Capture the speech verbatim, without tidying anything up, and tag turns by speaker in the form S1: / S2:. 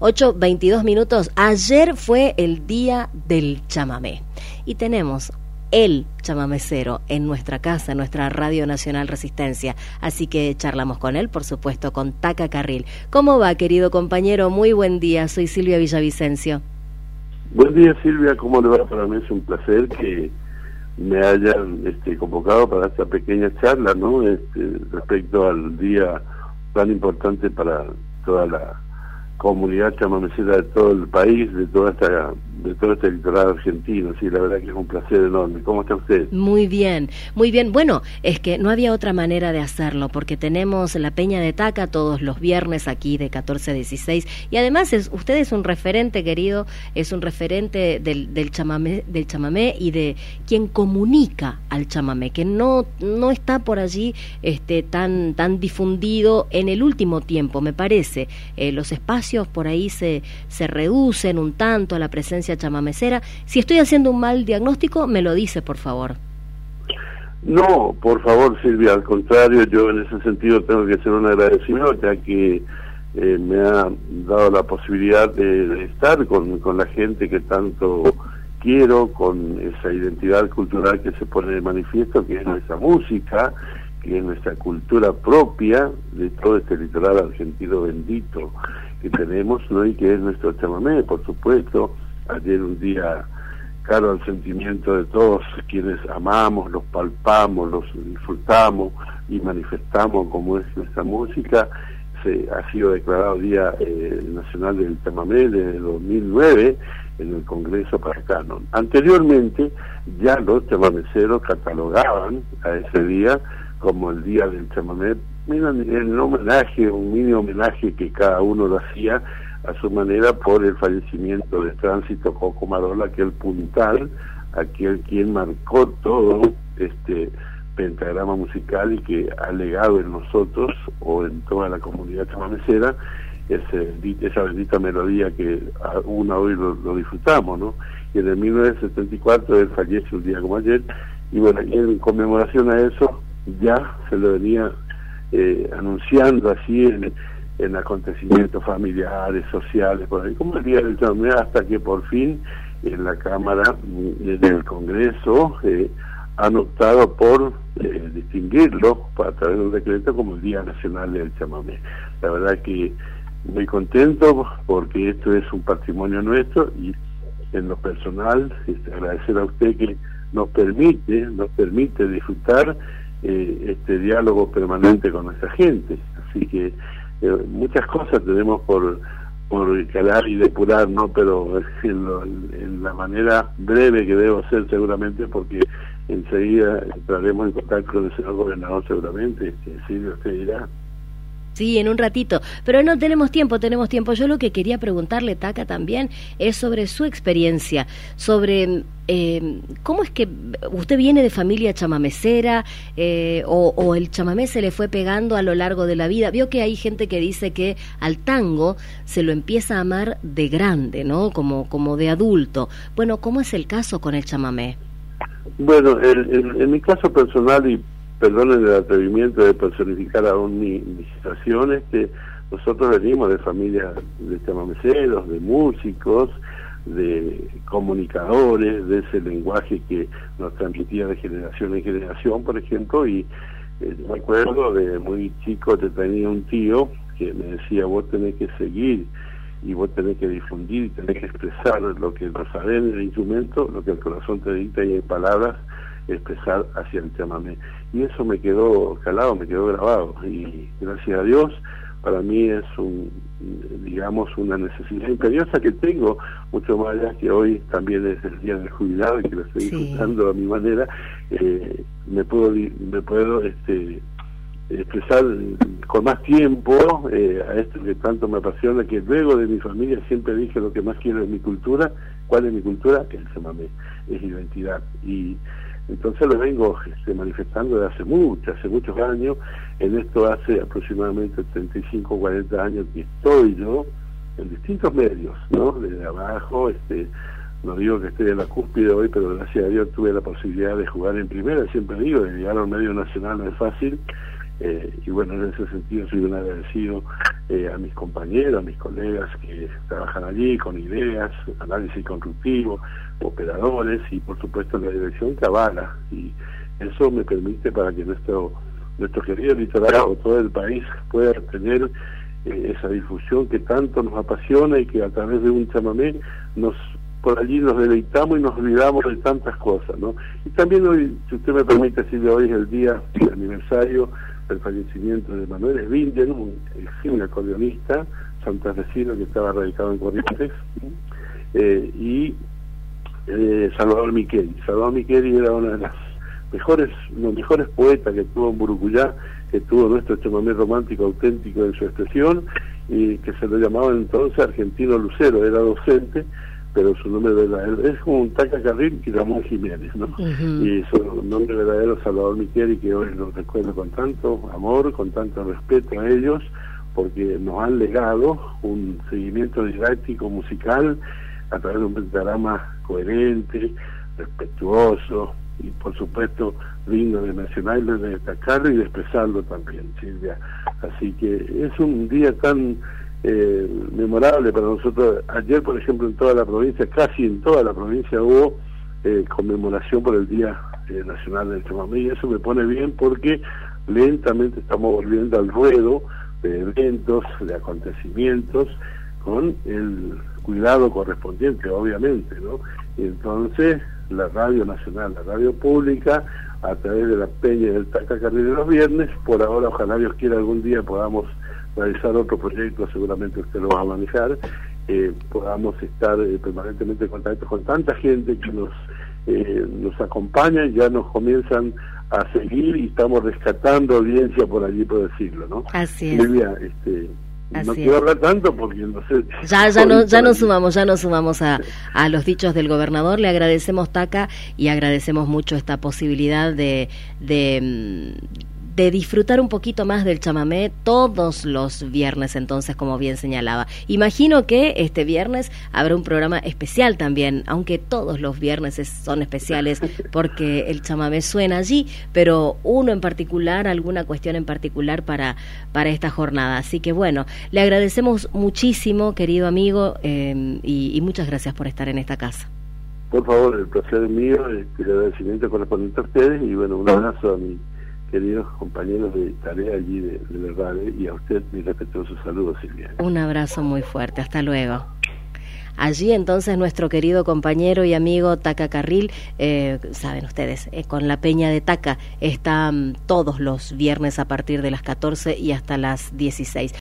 S1: ocho veintidós minutos. Ayer fue el día del chamamé y tenemos el chamamecero en nuestra casa, en nuestra Radio Nacional Resistencia. Así que charlamos con él, por supuesto, con Taca Carril. ¿Cómo va, querido compañero? Muy buen día. Soy Silvia Villavicencio.
S2: Buen día, Silvia. ¿Cómo le va? Para mí es un placer que me hayan este, convocado para esta pequeña charla, ¿no? Este, respecto al día tan importante para toda la comunidad chamamecera de todo el país, de toda esta, de todo este litoral argentino. Sí, la verdad que es un placer enorme. ¿Cómo está usted?
S1: Muy bien, muy bien. Bueno, es que no había otra manera de hacerlo, porque tenemos la Peña de Taca todos los viernes aquí de catorce a dieciséis, y además es, usted es un referente, querido, es un referente del, del chamamé, del chamamé y de quien comunica al chamamé, que no, no está por allí este, tan, tan difundido en el último tiempo, me parece. Eh, los espacios por ahí se, se reducen un tanto a la presencia chamamecera. Si estoy haciendo un mal diagnóstico, me lo dice, por favor.
S2: No, por favor, Silvia, al contrario, yo en ese sentido tengo que hacer un agradecimiento, ya que eh, me ha dado la posibilidad de, de estar con, con la gente que tanto quiero, con esa identidad cultural que se pone de manifiesto, que es nuestra música, que es nuestra cultura propia de todo este litoral argentino bendito que tenemos, ¿no? Y que es nuestro chamamé, por supuesto. Ayer un día caro al sentimiento de todos quienes amamos, los palpamos, los disfrutamos y manifestamos como es nuestra música. Se ha sido declarado Día eh, Nacional del Chamamé desde dos mil nueve en el Congreso Paracano. Anteriormente ya los chamameceros catalogaban a ese día como el Día del Chamamé, en homenaje, un mini homenaje que cada uno lo hacía a su manera por el fallecimiento de Tránsito Coco Marola, aquel puntal, aquel quien marcó todo este pentagrama musical y que ha legado en nosotros o en toda la comunidad chamamecera ese, esa bendita melodía que aún hoy lo, lo disfrutamos, ¿no? Y en el mil novecientos setenta y cuatro él fallece un día como ayer, y bueno, en conmemoración a eso ya se lo venía eh, anunciando así en, en acontecimientos familiares, sociales, por ahí, como el Día del Chamamé, hasta que por fin en la Cámara, en el Congreso, eh, han optado por eh, distinguirlo a través de un decreto como el Día Nacional del Chamamé. La verdad que muy contento porque esto es un patrimonio nuestro, y en lo personal este, agradecer a usted que nos permite, nos permite disfrutar Eh, este diálogo permanente con nuestra gente. Así que eh, muchas cosas tenemos por por calar y depurar, ¿no? Pero en, lo, en la manera breve que debo hacer seguramente, porque enseguida entraremos en contacto con el señor gobernador seguramente. Este, Silvia, usted dirá.
S1: Sí, en un ratito, pero no tenemos tiempo, tenemos tiempo. Yo lo que quería preguntarle, Taca, también es sobre su experiencia, sobre eh, cómo es que usted viene de familia chamamecera, eh, o, o el chamamé se le fue pegando a lo largo de la vida. Vio que hay gente que dice que al tango se lo empieza a amar de grande, ¿no? Como, como de adulto. Bueno, ¿cómo es el caso con el chamamé?
S2: Bueno, en, en, en mi caso personal, y perdonen el atrevimiento de personificar aún mi, mi situación, este, nosotros venimos de familias de chamameceros, de músicos, de comunicadores, de ese lenguaje que nos transmitía de generación en generación, por ejemplo, y eh, me acuerdo de muy chico que tenía un tío que me decía: vos tenés que seguir y vos tenés que difundir y tenés que expresar lo que no sabés en el instrumento, lo que el corazón te dicta, y en palabras expresar hacia el chamamé. Y eso me quedó calado, me quedó grabado, y gracias a Dios para mí es un, digamos, una necesidad imperiosa que tengo, mucho más allá que hoy también es el día del jubilado y que lo estoy sí. disfrutando a mi manera. eh, me puedo me puedo este expresar con más tiempo eh, a esto que tanto me apasiona, que luego de mi familia siempre dije: lo que más quiero es mi cultura. ¿Cuál es mi cultura? El chamamé, es identidad. Y entonces lo vengo este, manifestando desde hace mucho, hace muchos años. En esto hace aproximadamente treinta y cinco, cuarenta años que estoy yo en distintos medios, ¿no? Desde abajo, este, no digo que esté en la cúspide hoy, pero gracias a Dios tuve la posibilidad de jugar en primera. Siempre digo, de llegar a un medio nacional no es fácil, Eh, y bueno, en ese sentido soy un agradecido eh, a mis compañeros, a mis colegas que trabajan allí con ideas, análisis constructivo, operadores y por supuesto la dirección que avala, y eso me permite para que nuestro nuestro querido litoral o todo el país pueda tener eh, esa difusión que tanto nos apasiona y que a través de un chamamé nos por allí nos deleitamos y nos olvidamos de tantas cosas, ¿no? Y también hoy, si usted me permite, Silvia, hoy es el día del aniversario del fallecimiento de Manuel Esbinden, un eximio acordeonista santafesino que estaba radicado en Corrientes, eh, y eh, Salvador Micheli. Salvador Micheli era una de las mejores, los mejores poetas que tuvo en Burucuyá, que tuvo nuestro chamamé romántico auténtico en su expresión, y que se lo llamaba entonces Argentino Lucero, era docente, pero su nombre verdadero es como un Taca Carril y Ramón Jiménez, ¿no? Uh-huh. Y su nombre verdadero Salvador Micheli, que hoy lo recuerdo con tanto amor, con tanto respeto a ellos, porque nos han legado un seguimiento didáctico musical a través de un pentagrama coherente, respetuoso y por supuesto digno de mencionarlo, de destacarlo y de expresarlo también, Silvia. Así que es un día tan Eh, memorable para nosotros. Ayer, por ejemplo, en toda la provincia, casi en toda la provincia hubo eh, conmemoración por el Día eh, Nacional del Chamamé, y eso me pone bien porque lentamente estamos volviendo al ruedo de eventos, de acontecimientos, con el cuidado correspondiente, obviamente, ¿no? Y entonces la Radio Nacional, la radio pública, a través de la Peña del Taca Carril de los viernes, por ahora, ojalá Dios quiera, algún día podamos realizar otro proyecto, seguramente usted lo va a manejar, eh, podamos estar eh, permanentemente en contacto con tanta gente que nos eh, nos acompaña, ya nos comienzan a seguir y estamos rescatando audiencia por allí, por decirlo, ¿no?
S1: Así es.
S2: Silvia, este,
S1: Así
S2: no
S1: es.
S2: quiero hablar tanto porque no sé.
S1: Ya, ya, no, ya nos sumamos, ya nos sumamos a, a los dichos del gobernador. Le agradecemos, Taca, y agradecemos mucho esta posibilidad de, de, de disfrutar un poquito más del chamamé todos los viernes, entonces, como bien señalaba. Imagino que este viernes habrá un programa especial también, aunque todos los viernes es, son especiales porque el chamamé suena allí, pero uno en particular, alguna cuestión en particular para, para esta jornada. Así que bueno, le agradecemos muchísimo, querido amigo, eh, y, y muchas gracias por estar en esta casa.
S2: Por favor, el placer es mío, el agradecimiento correspondiente a ustedes, y bueno, un abrazo a mi queridos compañeros de tarea allí de, de la radio, y a usted mi respetuoso saludo, Silvia.
S1: Un abrazo muy fuerte, hasta luego. Allí entonces nuestro querido compañero y amigo Taca Carril, eh, saben ustedes, eh, con la Peña de Taca está um, todos los viernes a partir de las catorce y hasta las dieciséis.